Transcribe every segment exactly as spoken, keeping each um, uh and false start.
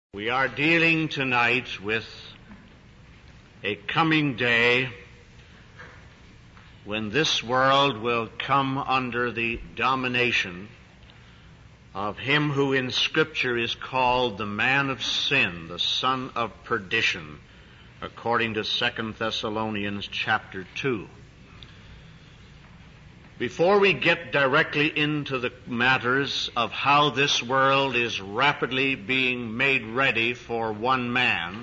We are dealing tonight with a coming day when this world will come under the domination of him who in Scripture is called the man of sin, the son of perdition, according to Second Thessalonians chapter two. Before we get directly into the matters of how this world is rapidly being made ready for one man,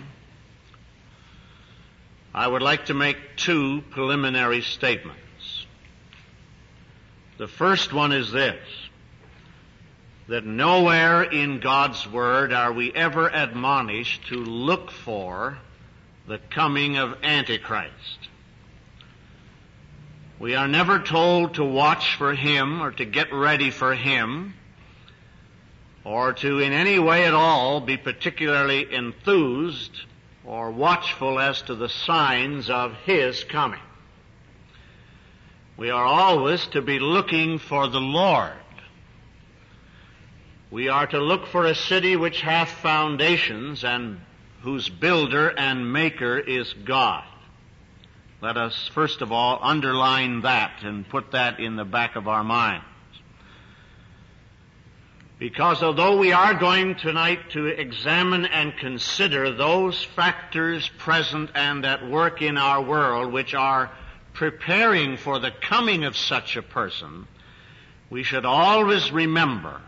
I would like to make two preliminary statements. The first one is this, that nowhere in God's Word are we ever admonished to look for the coming of Antichrist. We are never told to watch for him or to get ready for him or to in any way at all be particularly enthused or watchful as to the signs of his coming. We are always to be looking for the Lord. We are to look for a city which hath foundations and whose builder and maker is God. Let us first of all underline that and put that in the back of our minds. Because although we are going tonight to examine and consider those factors present and at work in our world which are preparing for the coming of such a person, we should always remember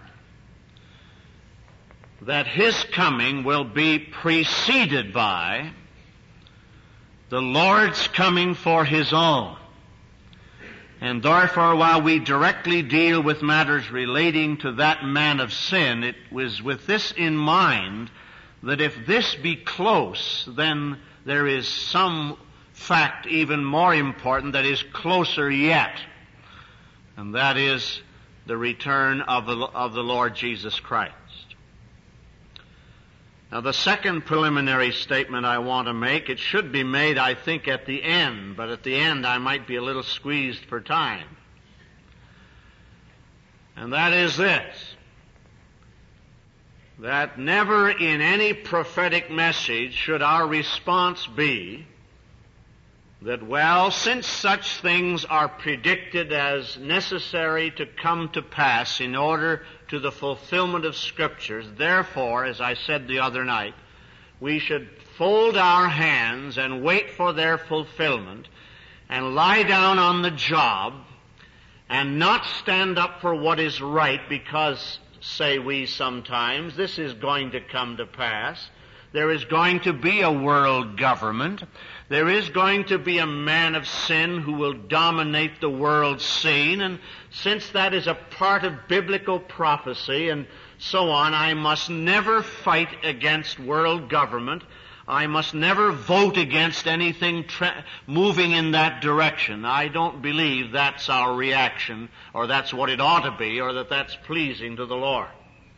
that his coming will be preceded by the Lord's coming for his own. And therefore, while we directly deal with matters relating to that man of sin, it was with this in mind that if this be close, then there is some fact even more important that is closer yet. And that is the return of the, of the Lord Jesus Christ. Now, the second preliminary statement I want to make, it should be made, I think, at the end, but at the end I might be a little squeezed for time. And that is this, that never in any prophetic message should our response be that, well, since such things are predicted as necessary to come to pass in order to the fulfillment of Scriptures, therefore, as I said the other night, we should fold our hands and wait for their fulfillment and lie down on the job and not stand up for what is right because, say we sometimes, this is going to come to pass. There is going to be a world government. There is going to be a man of sin who will dominate the world scene, and since that is a part of biblical prophecy and so on, I must never fight against world government. I must never vote against anything tra- moving in that direction. I don't believe that's our reaction, or that's what it ought to be, or that that's pleasing to the Lord.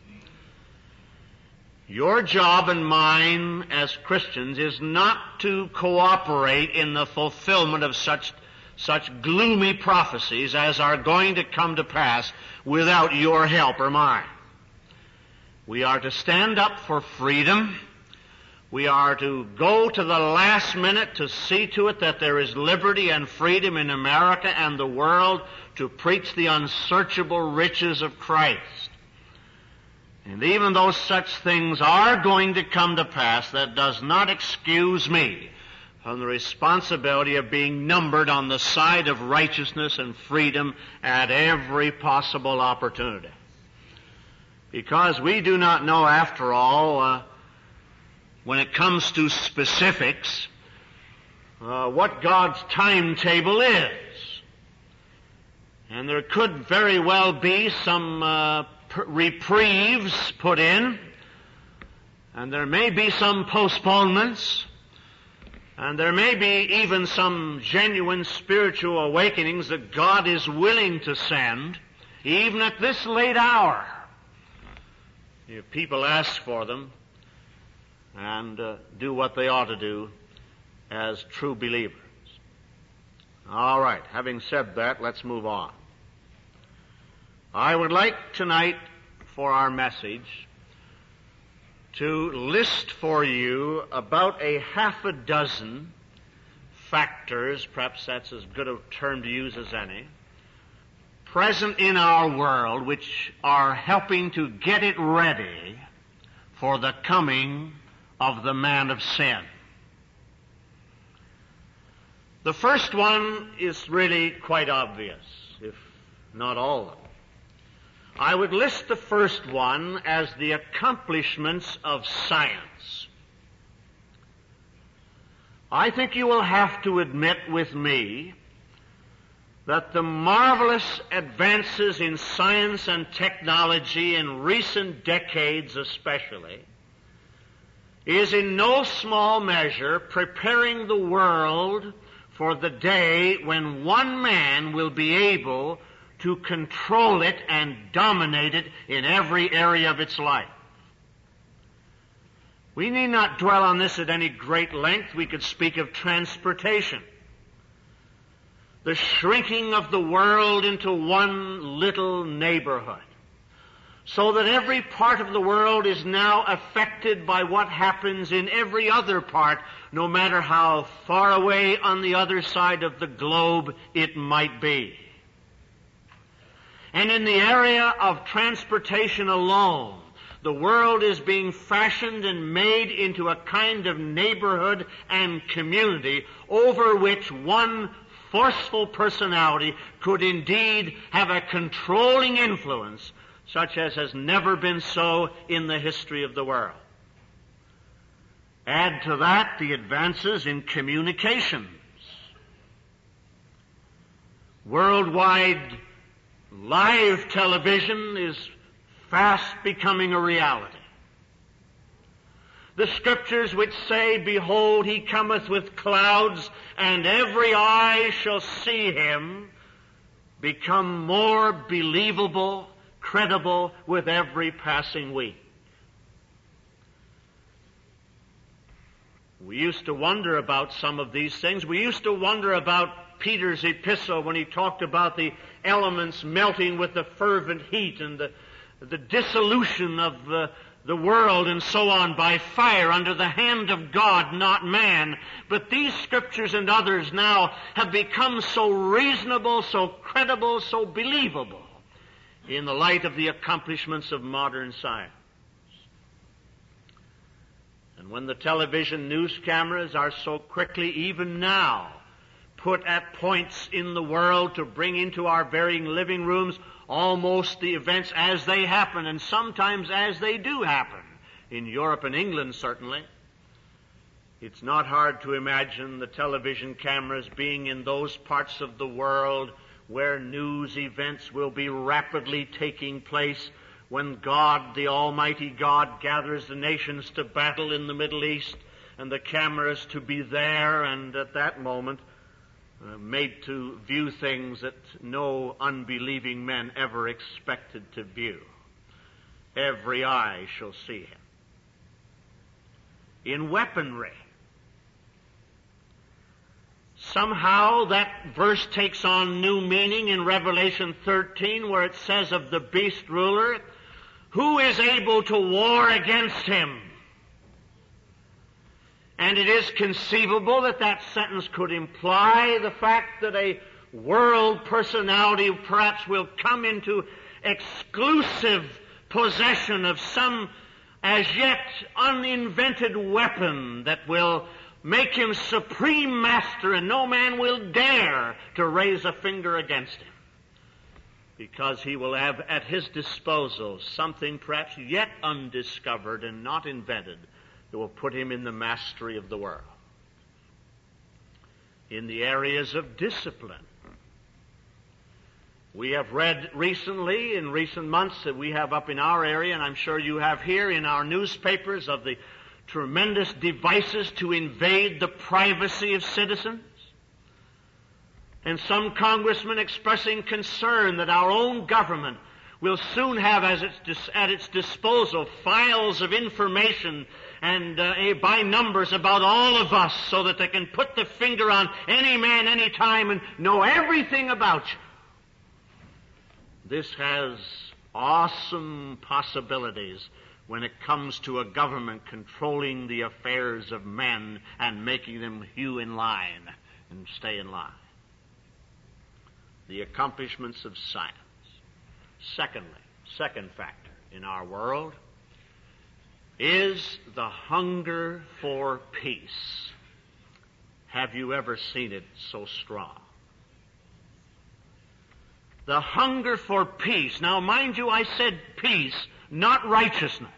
Your job and mine as Christians is not to cooperate in the fulfillment of such, such gloomy prophecies as are going to come to pass without your help or mine. We are to stand up for freedom. We are to go to the last minute to see to it that there is liberty and freedom in America and the world to preach the unsearchable riches of Christ. And even though such things are going to come to pass, that does not excuse me from the responsibility of being numbered on the side of righteousness and freedom at every possible opportunity. Because we do not know, after all, uh, when it comes to specifics, uh, what God's timetable is. And there could very well be some uh, reprieves put in, and there may be some postponements, and there may be even some genuine spiritual awakenings that God is willing to send, even at this late hour, if people ask for them and uh, do what they ought to do as true believers. All right, having said that, let's move on. I would like tonight for our message to list for you about a half a dozen factors, perhaps that's as good a term to use as any, present in our world which are helping to get it ready for the coming of the man of sin. The first one is really quite obvious, if not all of them. I would list the first one as the accomplishments of science. I think you will have to admit with me that the marvelous advances in science and technology in recent decades especially is in no small measure preparing the world for the day when one man will be able to control it and dominate it in every area of its life. We need not dwell on this at any great length. We could speak of transportation. The shrinking of the world into one little neighborhood, so that every part of the world is now affected by what happens in every other part, no matter how far away on the other side of the globe it might be. And in the area of transportation alone, the world is being fashioned and made into a kind of neighborhood and community over which one forceful personality could indeed have a controlling influence such as has never been so in the history of the world. Add to that the advances in communications. Worldwide live television is fast becoming a reality. The Scriptures which say, "Behold, he cometh with clouds, and every eye shall see him," become more believable, credible with every passing week. We used to wonder about some of these things. We used to wonder about Peter's epistle when he talked about the elements melting with the fervent heat and the, the dissolution of the, the world and so on by fire under the hand of God, not man. But these Scriptures and others now have become so reasonable, so credible, so believable in the light of the accomplishments of modern science. And when the television news cameras are so quickly, even now, put at points in the world to bring into our varying living rooms almost the events as they happen, and sometimes as they do happen, in Europe and England certainly, it's not hard to imagine the television cameras being in those parts of the world where news events will be rapidly taking place when God, the Almighty God, gathers the nations to battle in the Middle East, and the cameras to be there and at that moment uh, made to view things that no unbelieving men ever expected to view. Every eye shall see him. In weaponry, somehow that verse takes on new meaning in Revelation thirteen, where it says of the beast ruler, "Who is able to war against him?" And it is conceivable that that sentence could imply the fact that a world personality perhaps will come into exclusive possession of some as yet uninvented weapon that will make him supreme master, and no man will dare to raise a finger against him, because he will have at his disposal something perhaps yet undiscovered and not invented that will put him in the mastery of the world. In the areas of discipline, we have read recently, in recent months, that we have up in our area, and I'm sure you have here in our newspapers, of the tremendous devices to invade the privacy of citizens. And some congressmen expressing concern that our own government will soon have as its dis- at its disposal files of information and uh, by numbers about all of us, so that they can put the finger on any man, any time, and know everything about you. This has awesome possibilities when it comes to a government controlling the affairs of men and making them hew in line and stay in line. The accomplishments of science. Secondly, second factor in our world is the hunger for peace. Have you ever seen it so strong? The hunger for peace. Now, mind you, I said peace, not righteousness.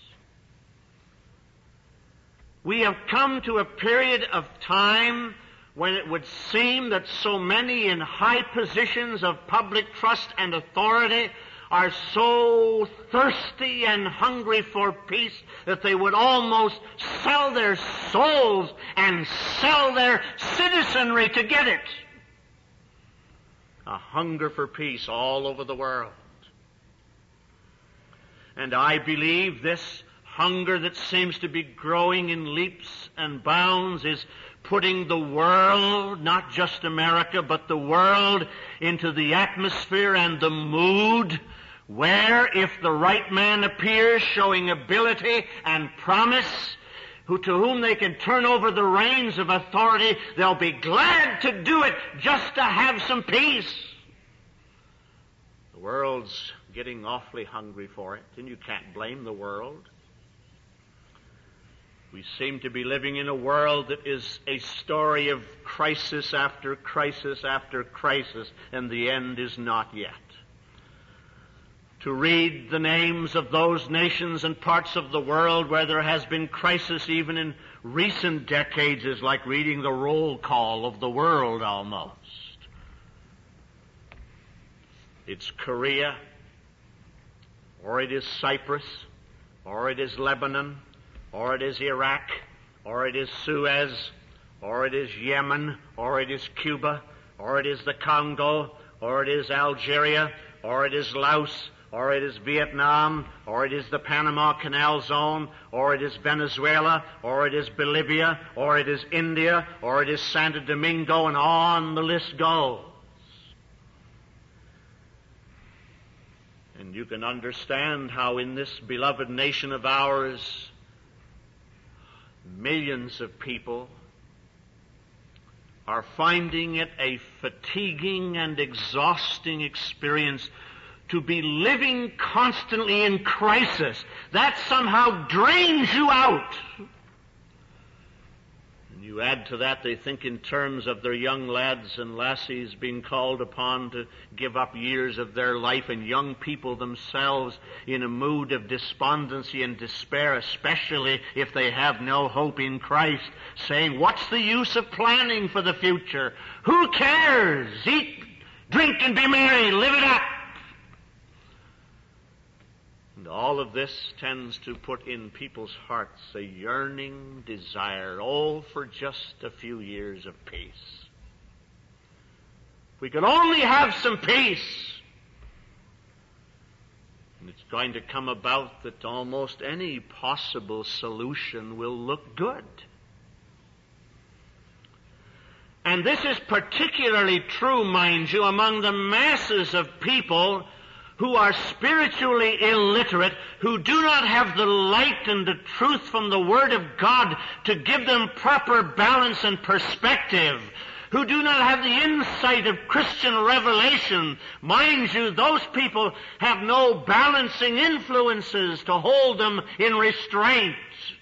We have come to a period of time when it would seem that so many in high positions of public trust and authority are so thirsty and hungry for peace that they would almost sell their souls and sell their citizenry to get it. A hunger for peace all over the world. And I believe this hunger that seems to be growing in leaps and bounds is putting the world, not just America, but the world into the atmosphere and the mood where, if the right man appears showing ability and promise, who to whom they can turn over the reins of authority, they'll be glad to do it just to have some peace. The world's getting awfully hungry for it, and you can't blame the world. We seem to be living in a world that is a story of crisis after crisis after crisis, and the end is not yet. To read the names of those nations and parts of the world where there has been crisis even in recent decades is like reading the roll call of the world almost. It's Korea, or it is Cyprus, or it is Lebanon, or it is Iraq, or it is Suez, or it is Yemen, or it is Cuba, or it is the Congo, or it is Algeria, or it is Laos, or it is Vietnam, or it is the Panama Canal Zone, or it is Venezuela, or it is Bolivia, or it is India, or it is Santo Domingo, and on the list goes. And you can understand how in this beloved nation of ours, millions of people are finding it a fatiguing and exhausting experience to be living constantly in crisis. That somehow drains you out. And you add to that, they think in terms of their young lads and lassies being called upon to give up years of their life, and young people themselves in a mood of despondency and despair, especially if they have no hope in Christ, saying, what's the use of planning for the future? Who cares? Eat, drink, and be merry. Live it up. And all of this tends to put in people's hearts a yearning desire, oh, for just a few years of peace. If we could only have some peace. And it's going to come about that almost any possible solution will look good. And this is particularly true, mind you, among the masses of people who are spiritually illiterate, who do not have the light and the truth from the Word of God to give them proper balance and perspective, who do not have the insight of Christian revelation. Mind you, those people have no balancing influences to hold them in restraint.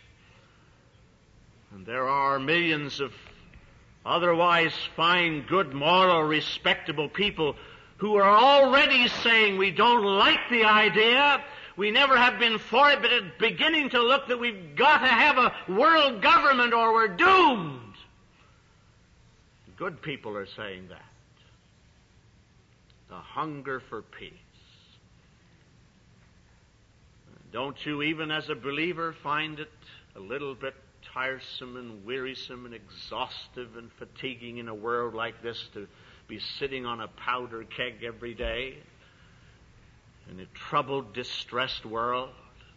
And there are millions of otherwise fine, good, moral, respectable people who are already saying we don't like the idea, we never have been for it, but it's beginning to look that we've got to have a world government or we're doomed. Good people are saying that. The hunger for peace. Don't you, even as a believer, find it a little bit tiresome and wearisome and exhaustive and fatiguing in a world like this to be sitting on a powder keg every day in a troubled, distressed world?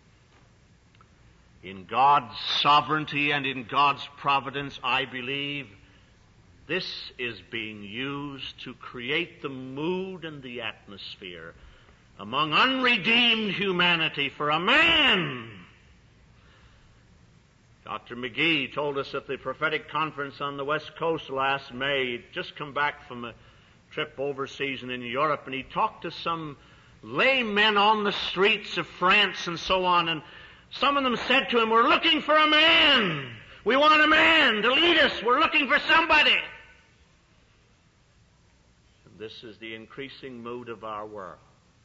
In God's sovereignty and in God's providence, I believe this is being used to create the mood and the atmosphere among unredeemed humanity for a man Doctor McGee told us at the prophetic conference on the West Coast last May. He'd just come back from a trip overseas and in Europe, and he talked to some laymen on the streets of France and so on, and some of them said to him, "We're looking for a man. We want a man to lead us. We're looking for somebody." And this is the increasing mood of our world.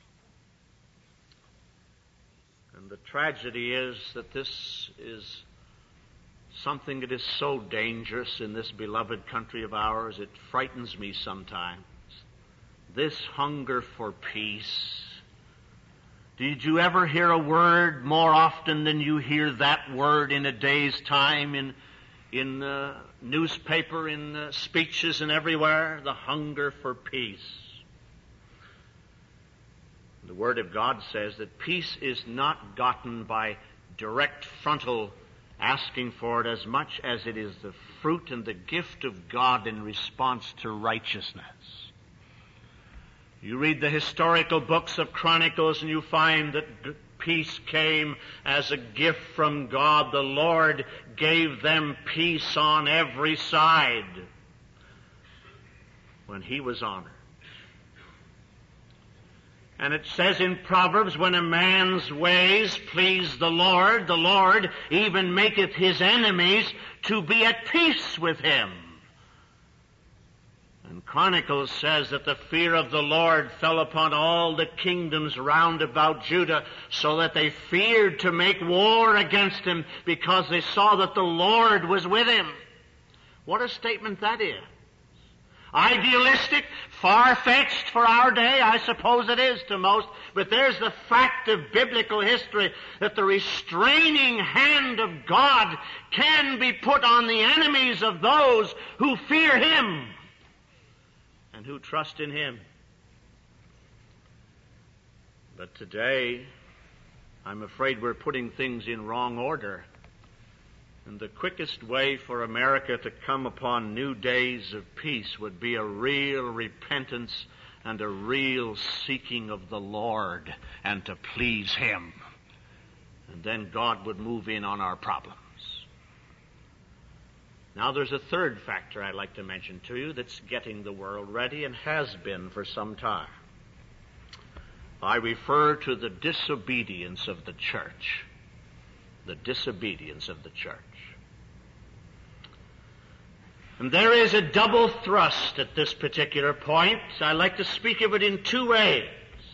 And the tragedy is that this is something that is so dangerous in this beloved country of ours, it frightens me sometimes. This hunger for peace. Did you ever hear a word more often than you hear that word in a day's time in in the newspaper, in the speeches and everywhere? The hunger for peace. The Word of God says that peace is not gotten by direct frontal asking for it as much as it is the fruit and the gift of God in response to righteousness. You read the historical books of Chronicles and you find that peace came as a gift from God. The Lord gave them peace on every side when He was honored. And it says in Proverbs, when a man's ways please the Lord, the Lord even maketh his enemies to be at peace with him. And Chronicles says that the fear of the Lord fell upon all the kingdoms round about Judah, so that they feared to make war against him because they saw that the Lord was with him. What a statement that is. Idealistic, far-fetched for our day, I suppose it is to most, but there's the fact of biblical history that the restraining hand of God can be put on the enemies of those who fear Him and who trust in Him. But today, I'm afraid we're putting things in wrong order. And the quickest way for America to come upon new days of peace would be a real repentance and a real seeking of the Lord and to please Him. And then God would move in on our problems. Now there's a third factor I'd like to mention to you that's getting the world ready and has been for some time. I refer to the disobedience of the church. The disobedience of the church. And there is a double thrust at this particular point. I like to speak of it in two ways.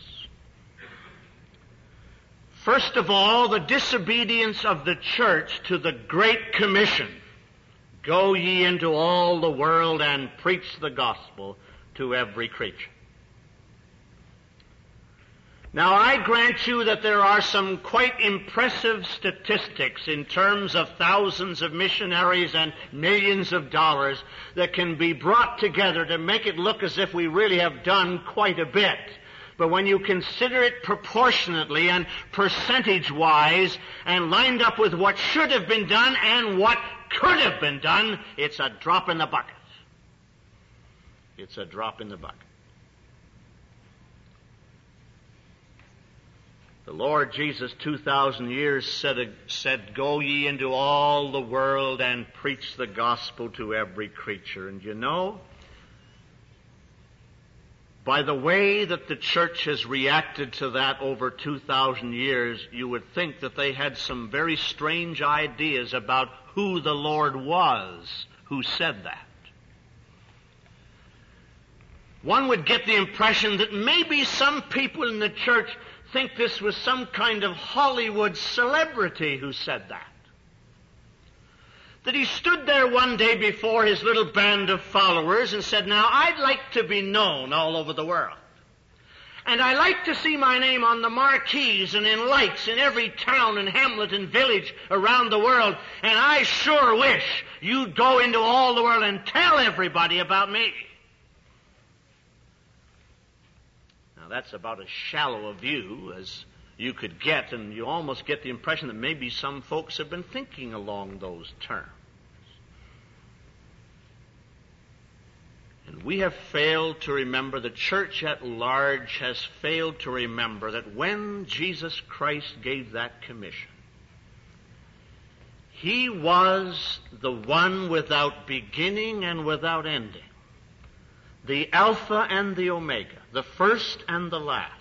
First of all, the disobedience of the church to the Great Commission. Go ye into all the world and preach the gospel to every creature. Now, I grant you that there are some quite impressive statistics in terms of thousands of missionaries and millions of dollars that can be brought together to make it look as if we really have done quite a bit. But when you consider it proportionately and percentage-wise and lined up with what should have been done and what could have been done, it's a drop in the bucket. It's a drop in the bucket. The Lord Jesus, two thousand years said, said, go ye into all the world and preach the gospel to every creature. And you know, by the way that the church has reacted to that over two thousand years, you would think that they had some very strange ideas about who the Lord was who said that. One would get the impression that maybe some people in the church think this was some kind of Hollywood celebrity who said that. That he stood there one day before his little band of followers and said, now I'd like to be known all over the world. And I like to see my name on the marquees and in lights in every town and hamlet and village around the world. And I sure wish you'd go into all the world and tell everybody about me. That's about as shallow a view as you could get, and you almost get the impression that maybe some folks have been thinking along those terms. And we have failed to remember, the church at large has failed to remember that when Jesus Christ gave that commission, He was the one without beginning and without ending, the Alpha and the Omega, the first and the last.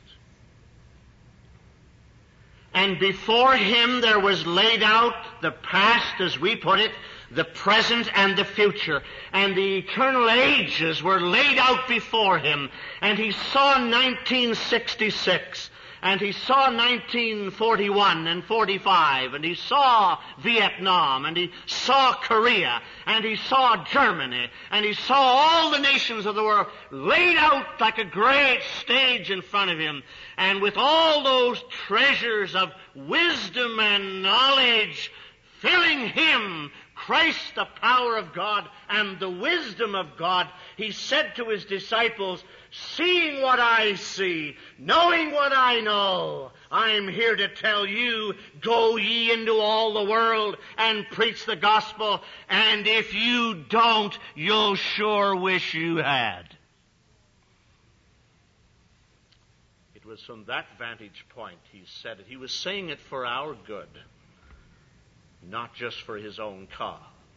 And before him there was laid out the past, as we put it, the present and the future. And the eternal ages were laid out before him. And he saw nineteen sixty-six. And he saw nineteen forty-one and forty-five, and he saw Vietnam, and he saw Korea, and he saw Germany, and he saw all the nations of the world laid out like a great stage in front of him. And with all those treasures of wisdom and knowledge filling him, Christ, the power of God and the wisdom of God, he said to his disciples, seeing what I see, knowing what I know, I'm here to tell you, go ye into all the world and preach the gospel, and if you don't, you'll sure wish you had. It was from that vantage point he said it. He was saying it for our good, not just for his own cause.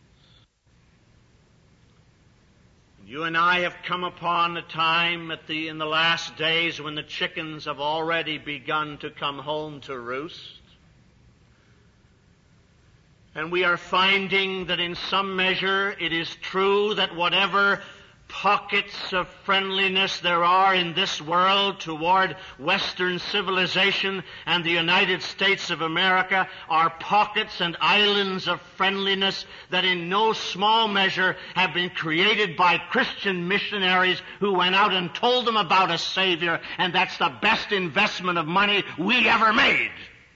You and I have come upon a time at the, in the last days when the chickens have already begun to come home to roost. And we are finding that in some measure it is true that whatever pockets of friendliness there are in this world toward Western civilization and the United States of America are pockets and islands of friendliness that in no small measure have been created by Christian missionaries who went out and told them about a Savior, and that's the best investment of money we ever made.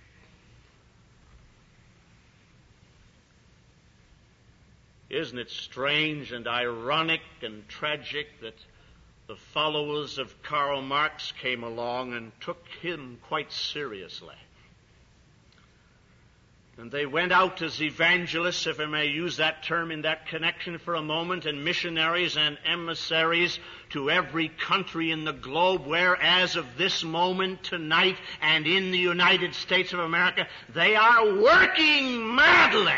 Isn't it strange and ironic and tragic that the followers of Karl Marx came along and took him quite seriously? And they went out as evangelists, if I may use that term in that connection for a moment, and missionaries and emissaries to every country in the globe, where as of this moment tonight and in the United States of America, they are working madly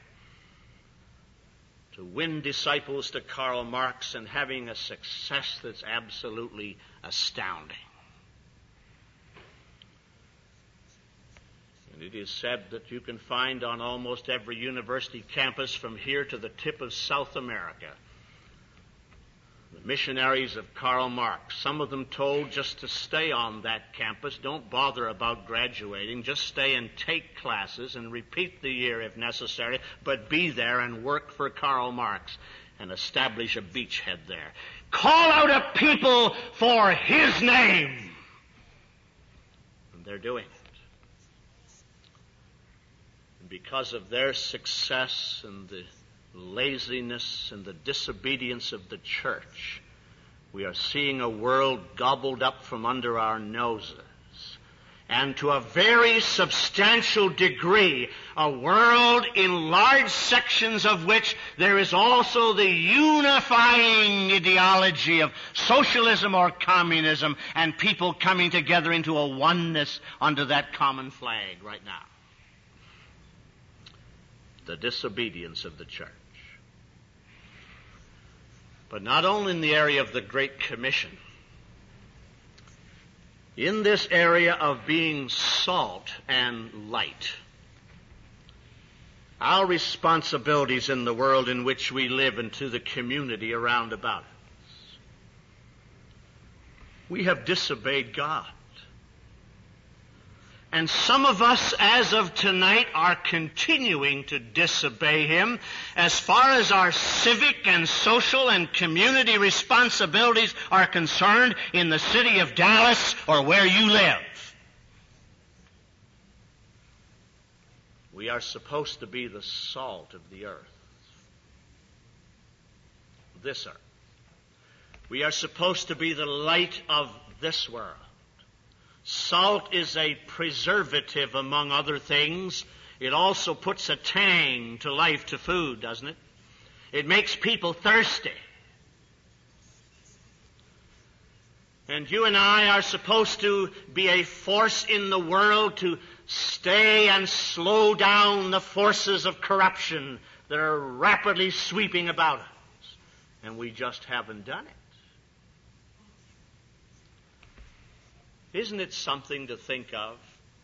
to win disciples to Karl Marx, and having a success that's absolutely astounding. And it is said that you can find on almost every university campus from here to the tip of South America the missionaries of Karl Marx, some of them told just to stay on that campus, don't bother about graduating, just stay and take classes and repeat the year if necessary, but be there and work for Karl Marx and establish a beachhead there. Call out a people for his name. And they're doing it. And because of their success and the laziness and the disobedience of the church, we are seeing a world gobbled up from under our noses. And to a very substantial degree, a world in large sections of which there is also the unifying ideology of socialism or communism, and people coming together into a oneness under that common flag right now. The disobedience of the church. But not only in the area of the Great Commission. In this area of being salt and light, our responsibilities in the world in which we live and to the community around about us. We have disobeyed God. And some of us, as of tonight, are continuing to disobey Him as far as our civic and social and community responsibilities are concerned in the city of Dallas or where you live. We are supposed to be the salt of the earth. This earth. We are supposed to be the light of this world. Salt is a preservative, among other things. It also puts a tang to life, to food, doesn't it? It makes people thirsty. And you and I are supposed to be a force in the world to stay and slow down the forces of corruption that are rapidly sweeping about us. And we just haven't done it. Isn't it something to think of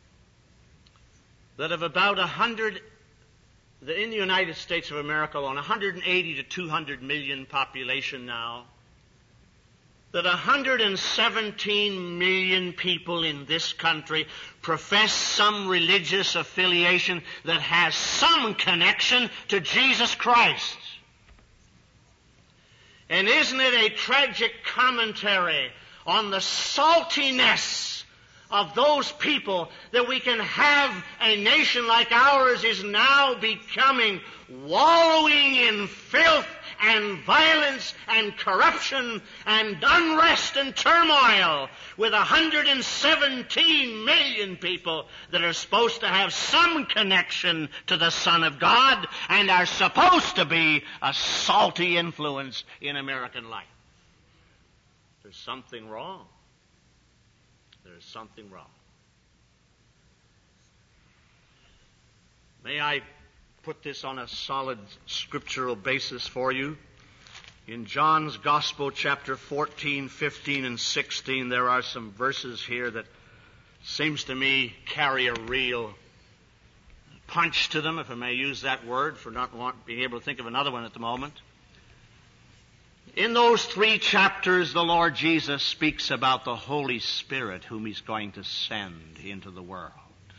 that of about a hundred, that in the United States of America, on one hundred eighty to two hundred million population now, that one hundred seventeen million people in this country profess some religious affiliation that has some connection to Jesus Christ? And isn't it a tragic commentary on the saltiness of those people that we can have a nation like ours is now becoming wallowing in filth and violence and corruption and unrest and turmoil with one hundred seventeen million people that are supposed to have some connection to the Son of God and are supposed to be a salty influence in American life. There's something wrong. There's something wrong. May I put this on a solid scriptural basis for you? In John's Gospel, chapter fourteen, fifteen, and sixteen, there are some verses here that seems to me carry a real punch to them, if I may use that word, for not want, being able to think of another one at the moment. In those three chapters, the Lord Jesus speaks about the Holy Spirit whom He's going to send into the world.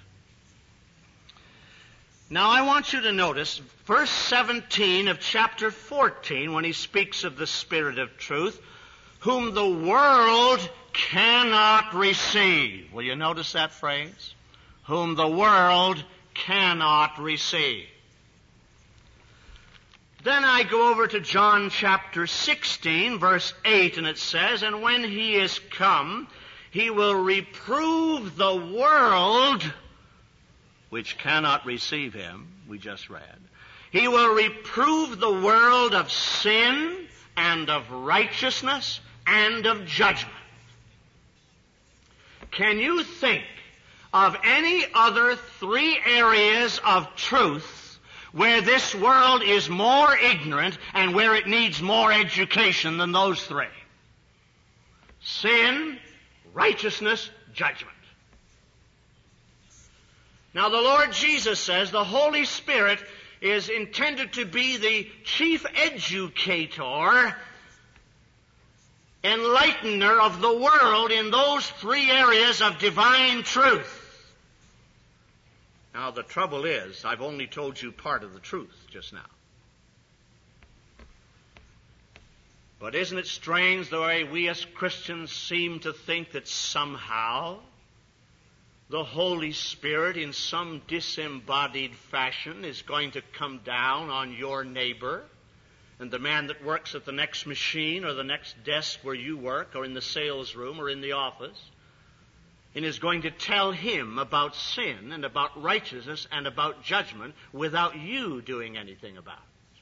Now I want you to notice verse seventeen of chapter fourteen when He speaks of the Spirit of truth, whom the world cannot receive. Will you notice that phrase? Whom the world cannot receive. Then I go over to John chapter sixteen, verse eight, and it says, "And when He is come, He will reprove the world which cannot receive Him," we just read. "He will reprove the world of sin and of righteousness and of judgment." Can you think of any other three areas of truth where this world is more ignorant and where it needs more education than those three? Sin, righteousness, judgment. Now the Lord Jesus says the Holy Spirit is intended to be the chief educator, enlightener of the world in those three areas of divine truth. Now the trouble is, I've only told you part of the truth just now. But isn't it strange the way we as Christians seem to think that somehow the Holy Spirit in some disembodied fashion is going to come down on your neighbor and the man that works at the next machine or the next desk where you work or in the sales room or in the office, and is going to tell him about sin and about righteousness and about judgment without you doing anything about it.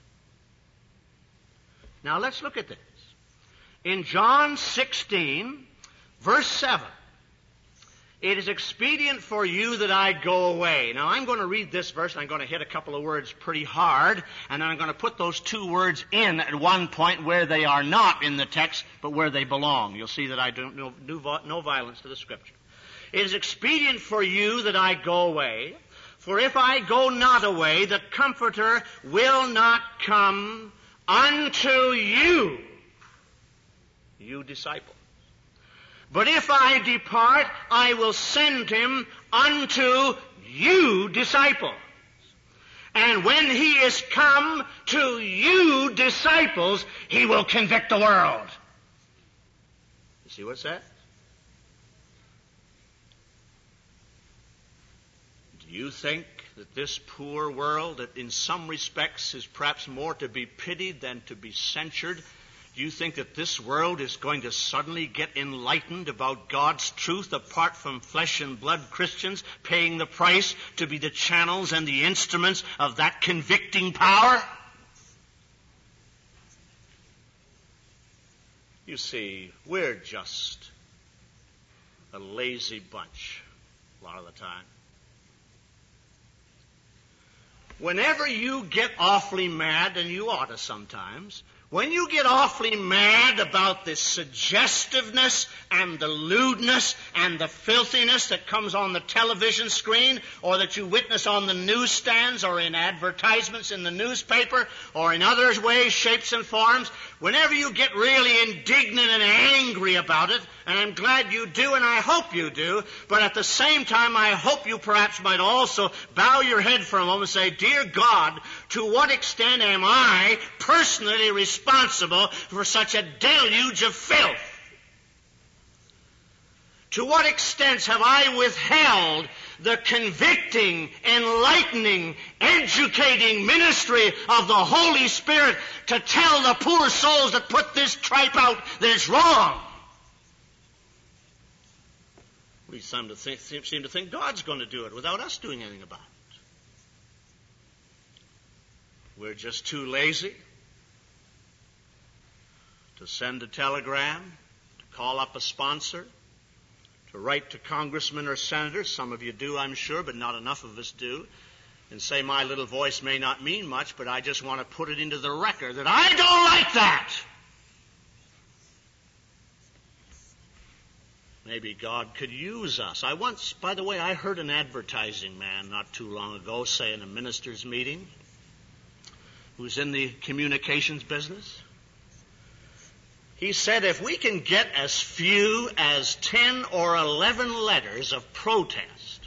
Now let's look at this. In John sixteen, verse seven, "It is expedient for you that I go away." Now I'm going to read this verse and I'm going to hit a couple of words pretty hard, and then I'm going to put those two words in at one point where they are not in the text but where they belong. You'll see that I do no, no violence to the Scripture. "It is expedient for you that I go away, for if I go not away, the Comforter will not come unto you, you disciples. But if I depart, I will send Him unto you disciples. And when He is come to you disciples, He will convict the world." You see what's that? Do you think that this poor world, that in some respects is perhaps more to be pitied than to be censured, do you think that this world is going to suddenly get enlightened about God's truth apart from flesh and blood Christians paying the price to be the channels and the instruments of that convicting power? You see, we're just a lazy bunch a lot of the time. whenever you get awfully mad, and you ought to sometimes, when you get awfully mad about the suggestiveness and the lewdness and the filthiness that comes on the television screen, or that you witness on the newsstands or in advertisements in the newspaper or in other ways, shapes, and forms, whenever you get really indignant and angry about it, and I'm glad you do and I hope you do, but at the same time I hope you perhaps might also bow your head for a moment and say, Dear God, to what extent am I personally responsible for such a deluge of filth? To what extent have I withheld the convicting, enlightening, educating ministry of the Holy Spirit to tell the poor souls that put this tripe out that it's wrong? We seem to think, seem to think God's going to do it without us doing anything about it. We're just too lazy to send a telegram, to call up a sponsor, to write to congressmen or senators. Some of you do, I'm sure, but not enough of us do. And say, my little voice may not mean much, but I just want to put it into the record that I don't like that. Maybe God could use us. I once, by the way, I heard an advertising man not too long ago say in a minister's meeting, who's in the communications business, he said, if we can get as few as ten or eleven letters of protest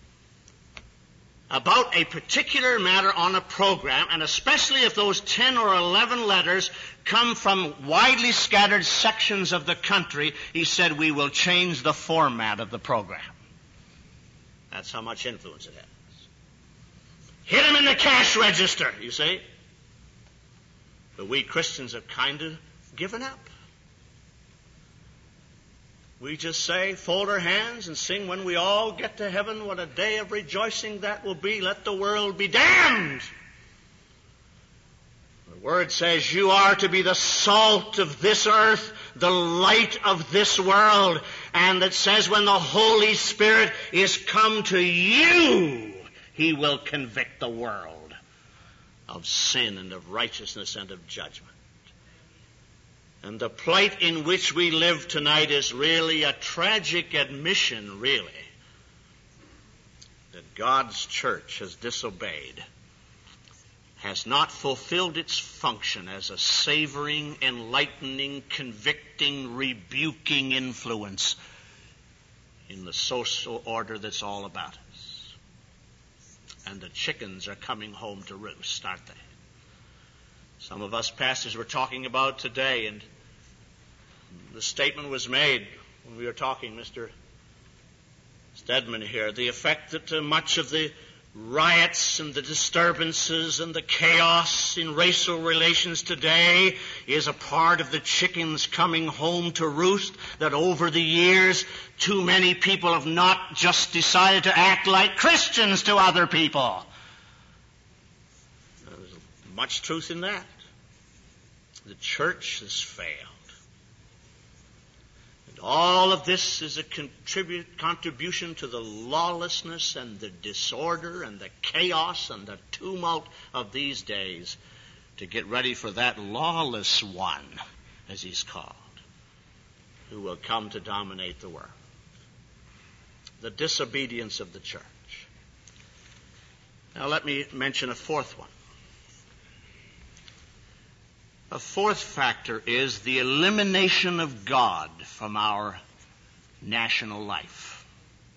about a particular matter on a program, and especially if those ten or eleven letters come from widely scattered sections of the country, he said, we will change the format of the program. That's how much influence it has. Hit him in the cash register, you see. But we Christians have kind of given up. We just say, fold our hands and sing, when we all get to heaven, what a day of rejoicing that will be. Let the world be damned. The Word says you are to be the salt of this earth, the light of this world. And it says when the Holy Spirit is come to you, He will convict the world of sin and of righteousness and of judgment. And the plight in which we live tonight is really a tragic admission, really, that God's church has disobeyed, has not fulfilled its function as a savoring, enlightening, convicting, rebuking influence in the social order that's all about us. And the chickens are coming home to roost, aren't they? Some of us pastors were talking about today, and the statement was made when we were talking, Mister Stedman here, the effect that uh, much of the riots and the disturbances and the chaos in racial relations today is a part of the chickens coming home to roost, that over the years too many people have not just decided to act like Christians to other people. There's much truth in that. The church has failed. And all of this is a contribute, contribution to the lawlessness and the disorder and the chaos and the tumult of these days, to get ready for that lawless one, as he's called, who will come to dominate the world. The disobedience of the church. Now let me mention a fourth one. A fourth factor is the elimination of God from our national life.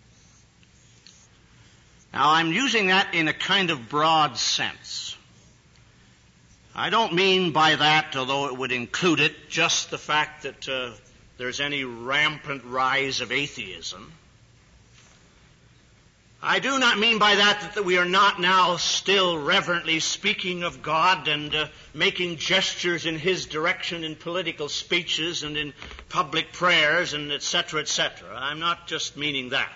Now, I'm using that in a kind of broad sense. I don't mean by that, although it would include it, just the fact that uh, there's any rampant rise of atheism. I do not mean by that that we are not now still reverently speaking of God and uh, making gestures in His direction in political speeches and in public prayers and et cetera, et cetera. I'm not just meaning that.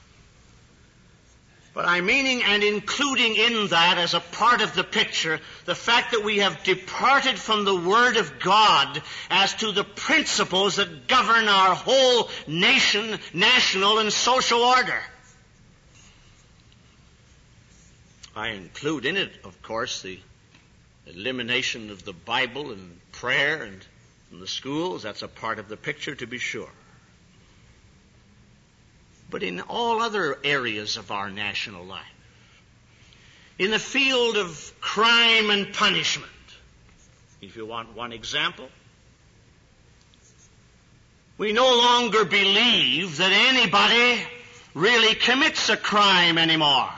But I'm meaning and including in that as a part of the picture the fact that we have departed from the Word of God as to the principles that govern our whole nation, national, and social order. I include in it, of course, the elimination of the Bible and prayer and in the schools. That's a part of the picture, to be sure. But in all other areas of our national life, in the field of crime and punishment, if you want one example, we no longer believe that anybody really commits a crime anymore.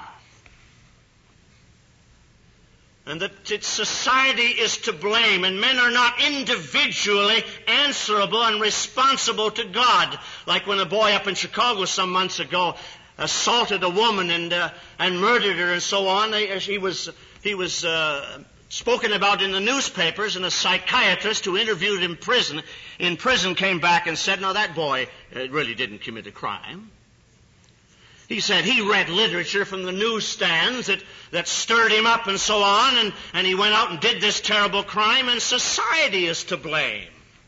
And that its society is to blame, and men are not individually answerable and responsible to God. Like when a boy up in Chicago some months ago assaulted a woman and uh, and murdered her and so on. He was he was uh, spoken about in the newspapers, and a psychiatrist who interviewed him in prison in prison came back and said, "No, that boy uh, really didn't commit a crime." He said he read literature from the newsstands that, that stirred him up and so on, and, and he went out and did this terrible crime, and society is to blame.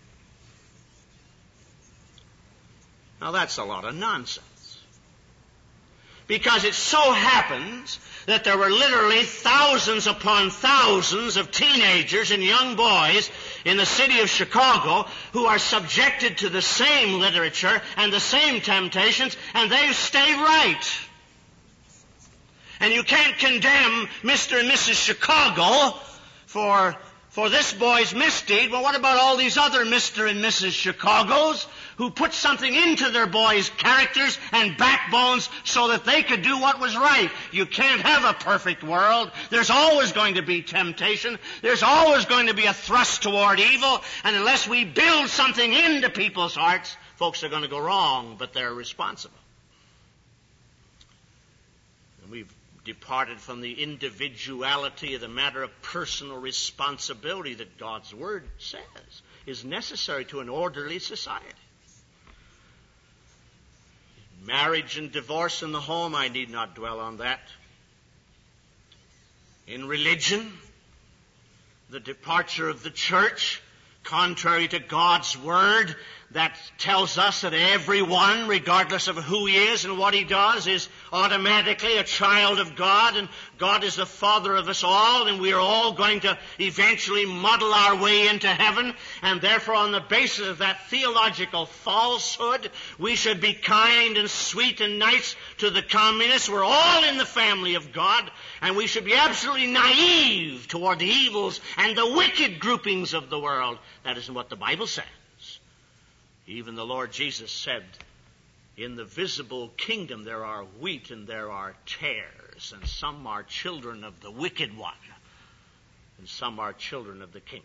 Now that's a lot of nonsense. Because it so happens that there were literally thousands upon thousands of teenagers and young boys in the city of Chicago who are subjected to the same literature and the same temptations, and they've stayed right. And you can't condemn Mister and Missus Chicago for, for this boy's misdeed. Well, what about all these other Mister and Missus Chicagos who put something into their boys' characters and backbones so that they could do what was right? You can't have a perfect world. There's always going to be temptation. There's always going to be a thrust toward evil. And unless we build something into people's hearts, folks are going to go wrong, but they're responsible. And we've departed from the individuality of the matter of personal responsibility that God's Word says is necessary to an orderly society. Marriage and divorce in the home, I need not dwell on that. In religion, the departure of the church, contrary to God's Word, that tells us that everyone, regardless of who he is and what he does, is automatically a child of God, and God is the Father of us all, and we are all going to eventually muddle our way into heaven, and therefore on the basis of that theological falsehood, we should be kind and sweet and nice to the communists. We're all in the family of God, and we should be absolutely naive toward the evils and the wicked groupings of the world. That isn't what the Bible says. Even the Lord Jesus said, in the visible kingdom there are wheat and there are tares, and some are children of the wicked one, and some are children of the kingdom.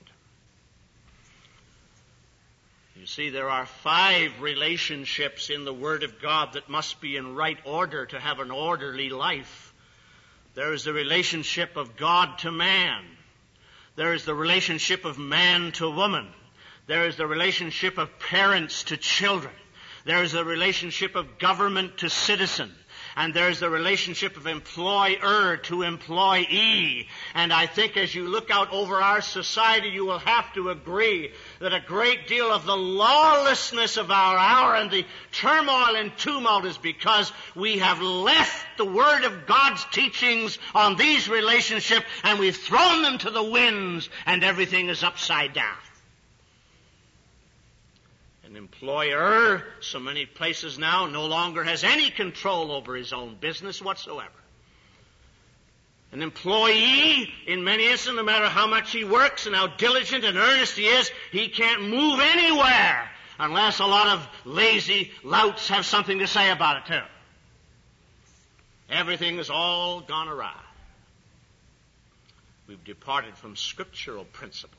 You see, there are five relationships in the Word of God that must be in right order to have an orderly life. There is the relationship of God to man. There is the relationship of man to woman. There is the relationship of parents to children. There is the relationship of government to citizen. And there is the relationship of employer to employee. And I think as you look out over our society, you will have to agree that a great deal of the lawlessness of our hour and the turmoil and tumult is because we have left the Word of God's teachings on these relationships, and we've thrown them to the winds, and everything is upside down. An employer, so many places now, no longer has any control over his own business whatsoever. An employee, in many instances, no matter how much he works and how diligent and earnest he is, he can't move anywhere unless a lot of lazy louts have something to say about it too. Everything has all gone awry. We've departed from scriptural principles.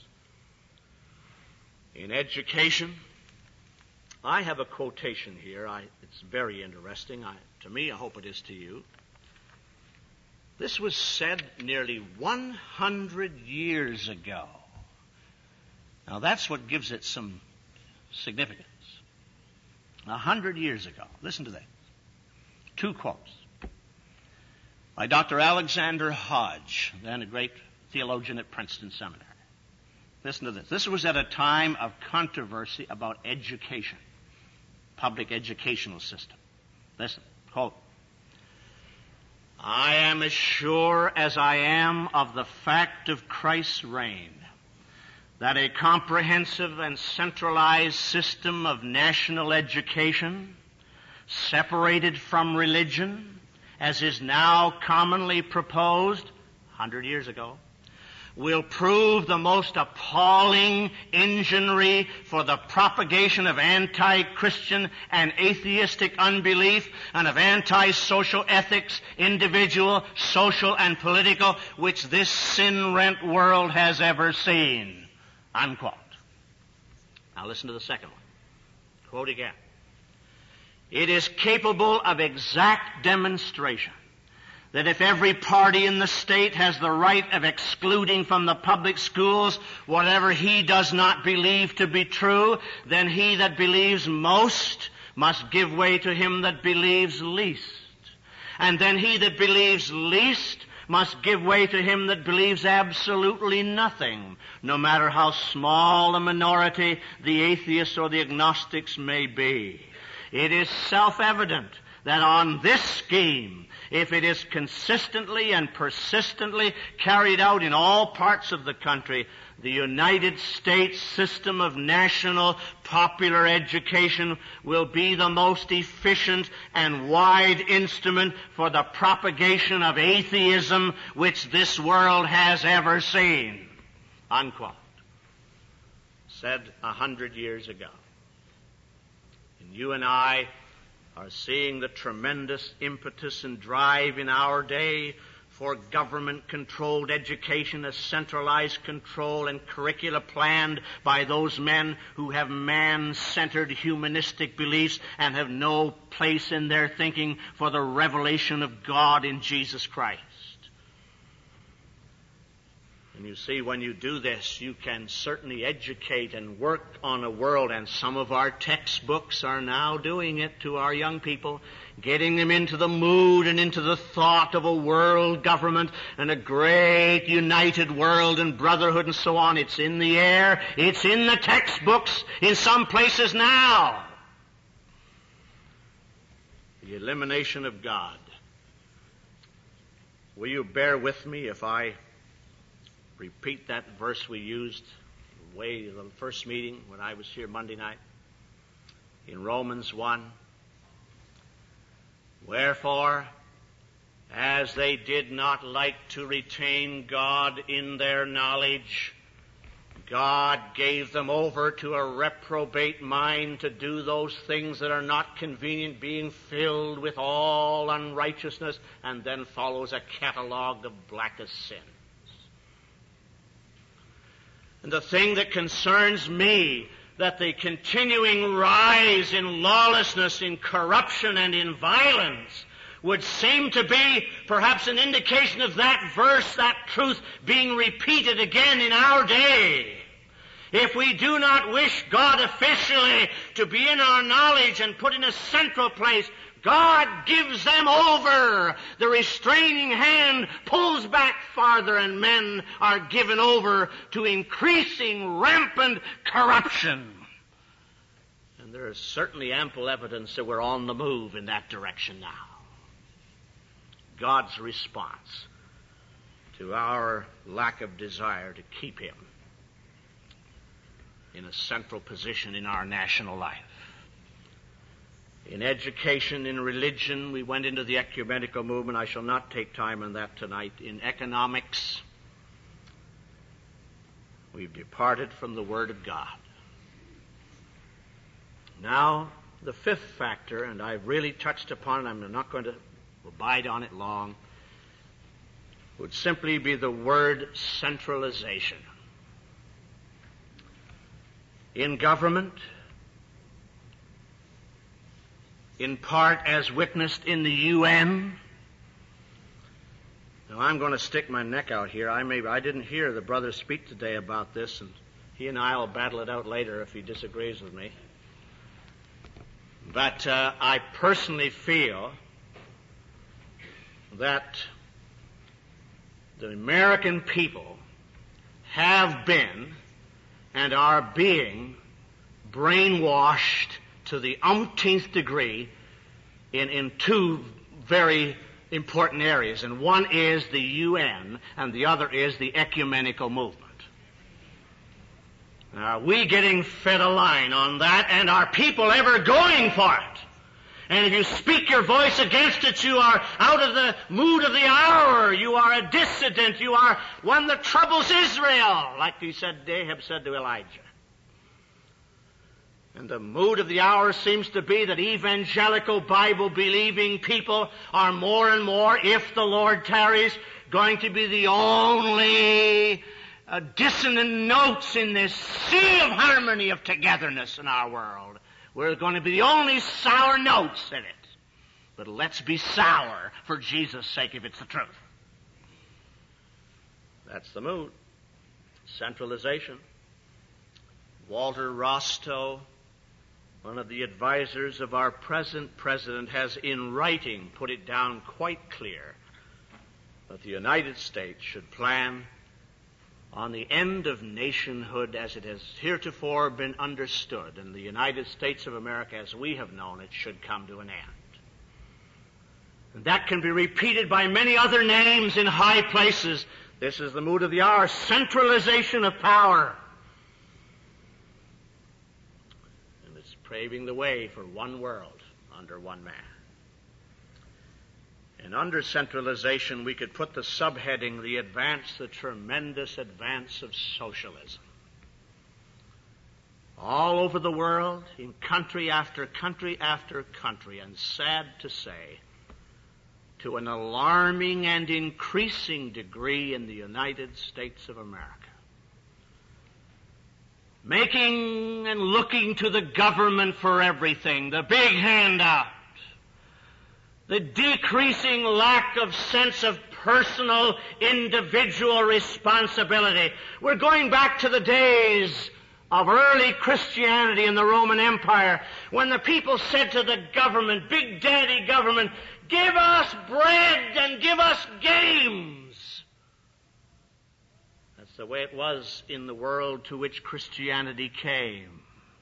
In education, I have a quotation here. I, it's very interesting. I, to me, I hope it is to you. This was said nearly one hundred years ago. Now, that's what gives it some significance. A hundred years ago. Listen to this. Two quotes. By Doctor Alexander Hodge, then a great theologian at Princeton Seminary. Listen to this. This was at a time of controversy about education, public educational system. Listen, quote, I am as sure as I am of the fact of Christ's reign that a comprehensive and centralized system of national education, separated from religion, as is now commonly proposed a hundred years ago, will prove the most appalling enginery for the propagation of anti-Christian and atheistic unbelief and of anti-social ethics, individual, social, and political, which this sin-rent world has ever seen. Unquote. Now listen to the second one. Quote again. It is capable of exact demonstration that if every party in the state has the right of excluding from the public schools whatever he does not believe to be true, then he that believes most must give way to him that believes least. And then he that believes least must give way to him that believes absolutely nothing, no matter how small a minority the atheists or the agnostics may be. It is self-evident that on this scheme, if it is consistently and persistently carried out in all parts of the country, the United States system of national popular education will be the most efficient and wide instrument for the propagation of atheism which this world has ever seen. Unquote. Said a hundred years ago. And you and I are seeing the tremendous impetus and drive in our day for government-controlled education, a centralized control and curricula planned by those men who have man-centered humanistic beliefs and have no place in their thinking for the revelation of God in Jesus Christ. And you see, when you do this, you can certainly educate and work on a world, and some of our textbooks are now doing it to our young people, getting them into the mood and into the thought of a world government and a great united world and brotherhood and so on. It's in the air. It's in the textbooks in some places now. The elimination of God. Will you bear with me if I repeat that verse we used way the first meeting when I was here Monday night in Romans one? Wherefore, as they did not like to retain God in their knowledge, God gave them over to a reprobate mind to do those things that are not convenient, being filled with all unrighteousness, and then follows a catalogue of blackest sin. And the thing that concerns me, that the continuing rise in lawlessness, in corruption, and in violence would seem to be perhaps an indication of that verse, that truth being repeated again in our day. If we do not wish God officially to be in our knowledge and put in a central place, God gives them over. The restraining hand pulls back farther, and men are given over to increasing rampant corruption. And there is certainly ample evidence that we're on the move in that direction now. God's response to our lack of desire to keep Him in a central position in our national life. In education, in religion, we went into the ecumenical movement. I shall not take time on that tonight. In economics, we've departed from the Word of God. Now, the fifth factor, and I've really touched upon it, I'm not going to abide on it long, would simply be the word centralization. In government, in part as witnessed in the U N. Now, I'm going to stick my neck out here. I may, I didn't hear the brother speak today about this, and he and I will battle it out later if he disagrees with me. But uh, I personally feel that the American people have been and are being brainwashed to the umpteenth degree in, in two very important areas, and one is the U N, and the other is the ecumenical movement. Are we getting fed a line on that, and are people ever going for it? And if you speak your voice against it, you are out of the mood of the hour. You are a dissident. You are one that troubles Israel, like he said, Ahab said to Elijah. And the mood of the hour seems to be that evangelical Bible-believing people are more and more, if the Lord tarries, going to be the only uh, dissonant notes in this sea of harmony of togetherness in our world. We're going to be the only sour notes in it. But let's be sour for Jesus' sake if it's the truth. That's the mood. Centralization. Walter Rostow, one of the advisors of our present president, has in writing put it down quite clear that the United States should plan on the end of nationhood as it has heretofore been understood, and the United States of America as we have known it should come to an end. And that can be repeated by many other names in high places. This is the mood of the hour, centralization of power. And it's paving the way for one world under one man. And under centralization, we could put the subheading, the advance, the tremendous advance of socialism. All over the world, in country after country after country, and sad to say, to an alarming and increasing degree in the United States of America. Making and looking to the government for everything, the big handout, the decreasing lack of sense of personal, individual responsibility. We're going back to the days of early Christianity in the Roman Empire, when the people said to the government, Big Daddy government, give us bread and give us games. That's the way it was in the world to which Christianity came.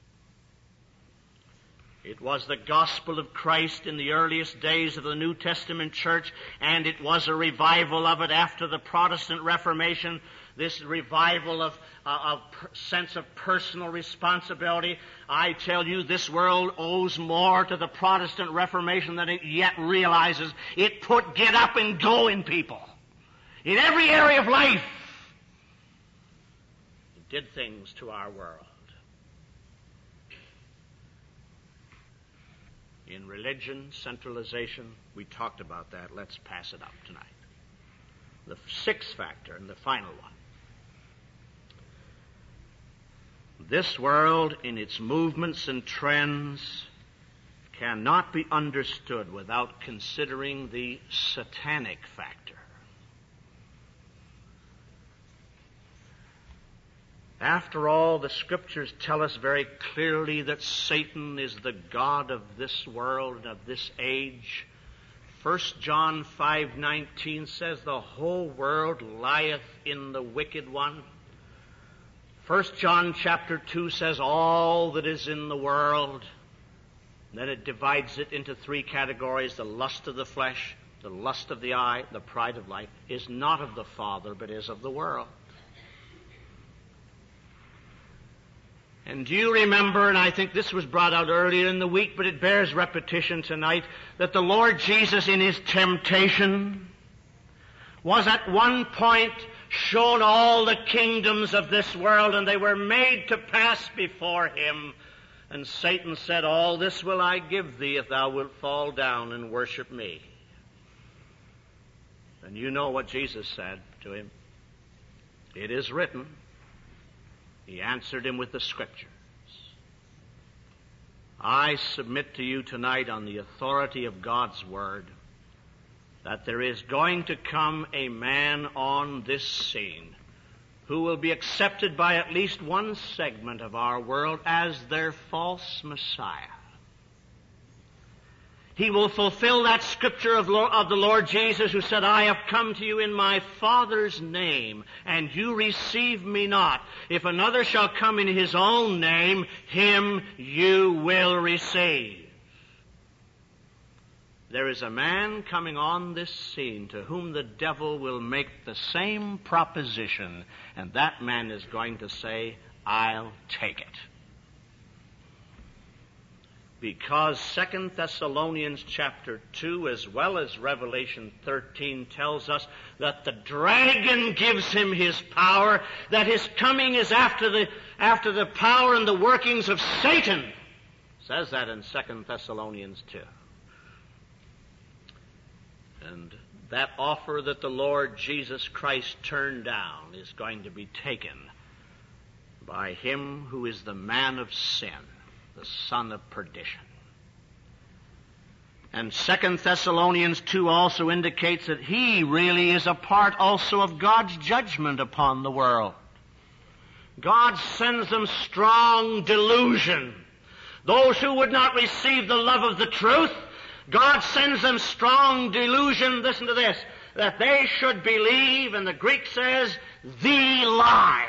It was the gospel of Christ in the earliest days of the New Testament church, and it was a revival of it after the Protestant Reformation, this revival of, uh, of per- sense of personal responsibility. I tell you, this world owes more to the Protestant Reformation than it yet realizes. It put get up and go in people. In every area of life. It did things to our world. In religion, centralization, we talked about that. Let's pass it up tonight. The sixth factor, and the final one. This world, in its movements and trends, cannot be understood without considering the satanic factor. After all, the Scriptures tell us very clearly that Satan is the god of this world and of this age. First John five nineteen says, the whole world lieth in the wicked one. First John chapter two says, all that is in the world. And then it divides it into three categories. The lust of the flesh, the lust of the eye, the pride of life, is not of the Father, but is of the world. And do you remember, and I think this was brought out earlier in the week, but it bears repetition tonight, that the Lord Jesus in his temptation was at one point shown all the kingdoms of this world, and they were made to pass before him. And Satan said, all this will I give thee if thou wilt fall down and worship me. And you know what Jesus said to him. It is written. He answered him with the Scriptures. I submit to you tonight on the authority of God's Word that there is going to come a man on this scene who will be accepted by at least one segment of our world as their false Messiah. He will fulfill that scripture of, Lord, of the Lord Jesus who said, I have come to you in my Father's name, and you receive me not. If another shall come in his own name, him you will receive. there is a man coming on this scene to whom the devil will make the same proposition, and that man is going to say, I'll take it. Because Second Thessalonians chapter two, as well as Revelation thirteen, tells us that the dragon gives him his power, that his coming is after the, after the power and the workings of Satan. It says that in Second Thessalonians two. And that offer that the Lord Jesus Christ turned down is going to be taken by him who is the man of sin, the son of perdition. And Second Thessalonians two also indicates that he really is a part also of God's judgment upon the world. God sends them strong delusion. Those who would not receive the love of the truth, God sends them strong delusion, listen to this, that they should believe, and the Greek says, the lie.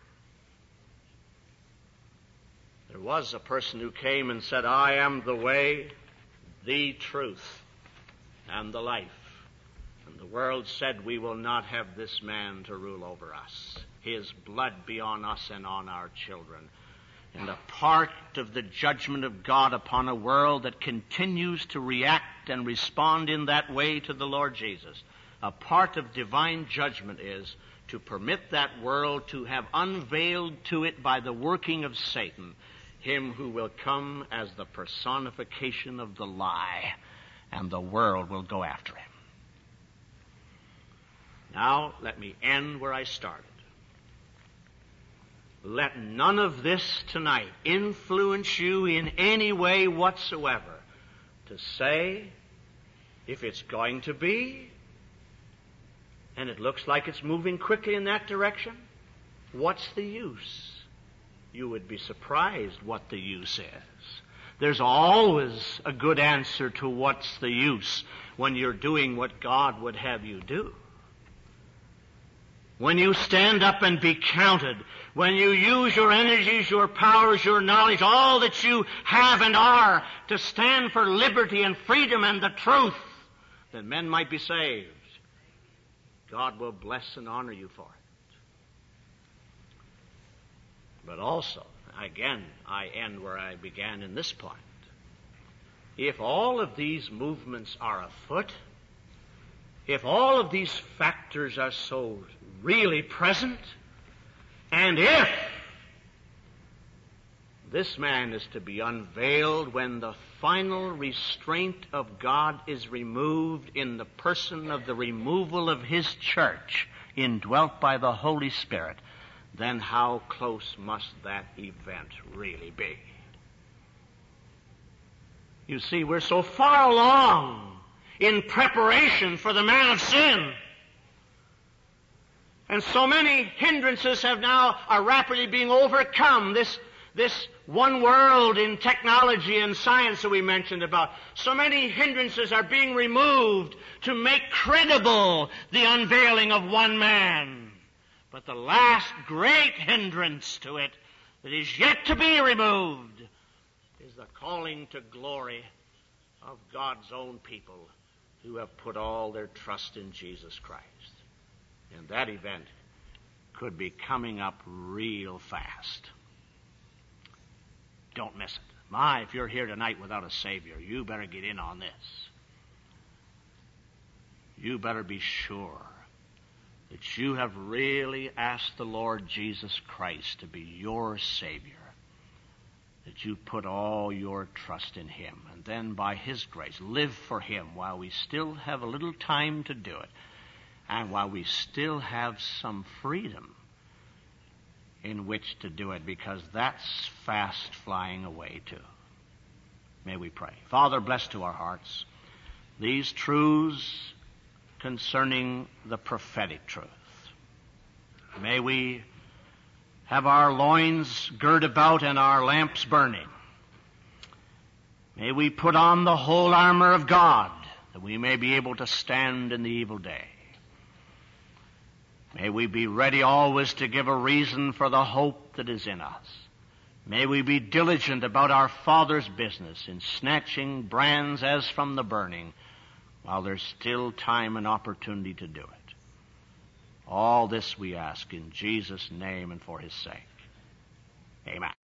There was a person who came and said, I am the way, the truth, and the life. And the world said, we will not have this man to rule over us. His blood be on us and on our children. And a part of the judgment of God upon a world that continues to react and respond in that way to the Lord Jesus, a part of divine judgment is to permit that world to have unveiled to it by the working of Satan him who will come as the personification of the lie, and the world will go after him. Now, let me end where I started. Let none of this tonight influence you in any way whatsoever to say, if it's going to be, and it looks like it's moving quickly in that direction, what's the use? You would be surprised what the use is. There's always a good answer to what's the use when you're doing what God would have you do. When you stand up and be counted, when you use your energies, your powers, your knowledge, all that you have and are to stand for liberty and freedom and the truth, that men might be saved, God will bless and honor you for it. But also, again, I end where I began in this point. If all of these movements are afoot, if all of these factors are so really present, and if this man is to be unveiled when the final restraint of God is removed in the person of the removal of his church, indwelt by the Holy Spirit, then how close must that event really be? You see, we're so far along in preparation for the man of sin. And so many hindrances have now are rapidly being overcome. This, this one world in technology and science that we mentioned about. So many hindrances are being removed to make credible the unveiling of one man. But the last great hindrance to it that is yet to be removed is the calling to glory of God's own people who have put all their trust in Jesus Christ. And that event could be coming up real fast. Don't miss it. My, if you're here tonight without a Savior, you better get in on this. You better be sure that you have really asked the Lord Jesus Christ to be your Savior, that you put all your trust in Him, and then by His grace live for Him while we still have a little time to do it, and while we still have some freedom in which to do it, because that's fast flying away too. May we pray. Father, bless to our hearts these truths concerning the prophetic truth. May we have our loins girt about and our lamps burning. May we put on the whole armor of God, that we may be able to stand in the evil day. May we be ready always to give a reason for the hope that is in us. May we be diligent about our Father's business in snatching brands as from the burning, while there's still time and opportunity to do it. All this we ask in Jesus' name and for his sake. Amen.